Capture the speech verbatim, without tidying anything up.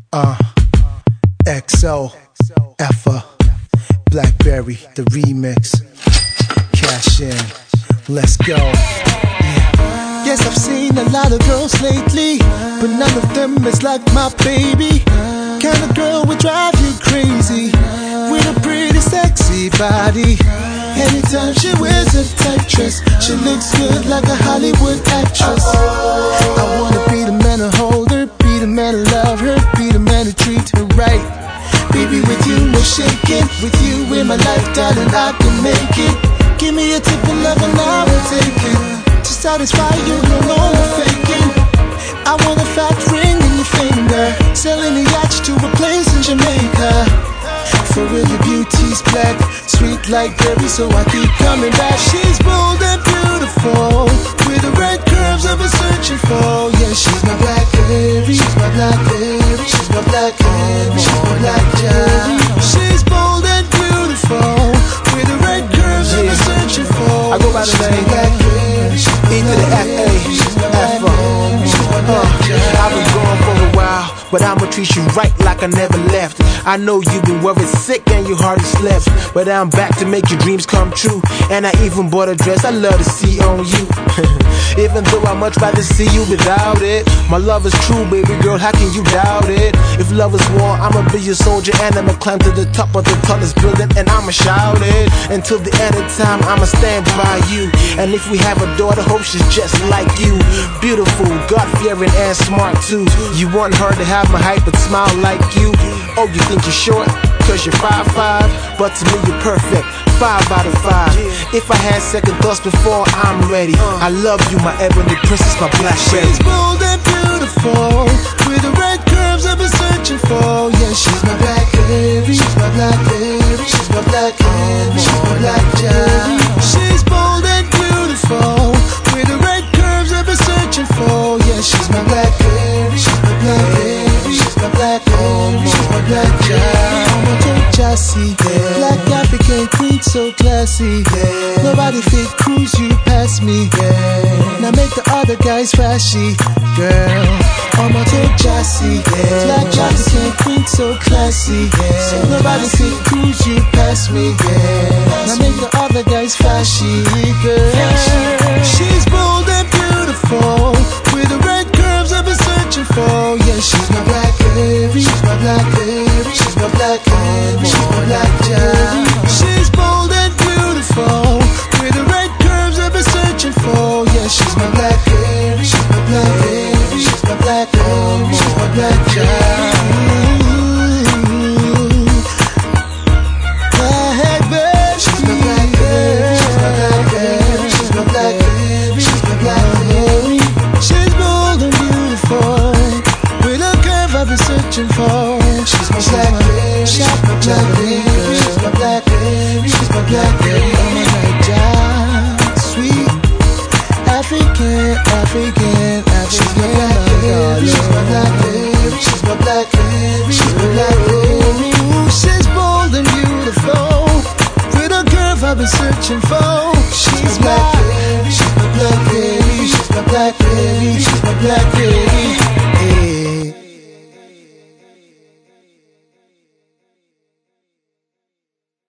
Uh, X O, Effa, Blackberry, the remix. Cash in, let's go. Yeah. Yes, I've seen a lot of girls lately, but none of them is like my baby. Kind of girl would drive you crazy, with a pretty sexy body. Anytime she wears a tight dress, she looks good like a Hollywood actress. I wanna be the man to hold her, be the man to love her, be the man to treat her right. Baby, with you, no shaking. With you in my life, darling, I can make it. Give me a tip of love and I will take it. To satisfy you, no longer faking. I want a fat ring in your finger, selling a yacht to a place in Jamaica. For real, your beauty's black, sweet like berry, so I keep coming back. She's bold and beautiful, with the red curves I've been searching for. Yeah, she's my Blackberry, she's my Blackberry, she's my Blackberry, she's my Blackberry. She's bold and beautiful, with the red curves I've been searching for. I go by the name Blackberry, E to the F A, Effa. Uh, I've been gone for a while, but I'ma treat you right like I never left. I know you've been worried sick and you hardly slept, but I'm back to make your dreams come true. And I even bought a dress I love to see on you. Even though I much rather see you without it. My love is true, baby girl, how can you doubt it? If love is war, I'ma be your soldier, and I'ma climb to the top of the tallest building, and I'ma shout it. Until the end of time, I'ma stand by you. And if we have a daughter, hope she's just like you. Beautiful, God-fearing and smart too. You want her to have my height but smile like you. Oh, you think you're short? Cause you're five five, but to me you're perfect, five out of five. If I had second thoughts before I'm ready, I love you, my ebony princess, my Blackberry. She's bold and beautiful, with the red curves I've been searching for. Yeah, she's my Blackberry, she's my Blackberry, she's my Blackberry, she's my Blackberry. She's bold and beautiful, with the red curves I've been searching for. Yeah, she's my Blackberry, she's my Blackberry, she's my Blackberry, she's my Blackberry. Jassy, yeah. Black African queen, so classy. Yeah. Nobody fit cruise you past me. Yeah. Now make the other guys flashy, girl. I'm a total Jassy, yeah. Black African queen, so classy. Yeah. So nobody fit cruise you past me. Yeah. Now make the other guys flashy, girl. She's bold and beautiful, with the red curves I've been searching for. Yeah, she's my Blackberry, she's my Blackberry, she's my Blackberry, she's my Blackberry. She's bold and beautiful, with the red curves I've been searching for. Yeah, she's my Blackberry, she's my Blackberry, she's my Blackberry, she's my Blackberry. She's my Blackberry, she's my Blackberry, she's my Blackberry, she's my Blackberry. She's bold and beautiful, with a curve I've been searching for. She's my Blackberry, she's my Blackberry, she's my Blackberry, she's my Blackberry. Oh my God, sweet African, African, African. She's my Blackberry, she's my Blackberry, she's my Blackberry. She's bold and beautiful, with a curve I've been searching for. She's my Blackberry, she's my Blackberry, she's my Blackberry, she's my Blackberry. Hey.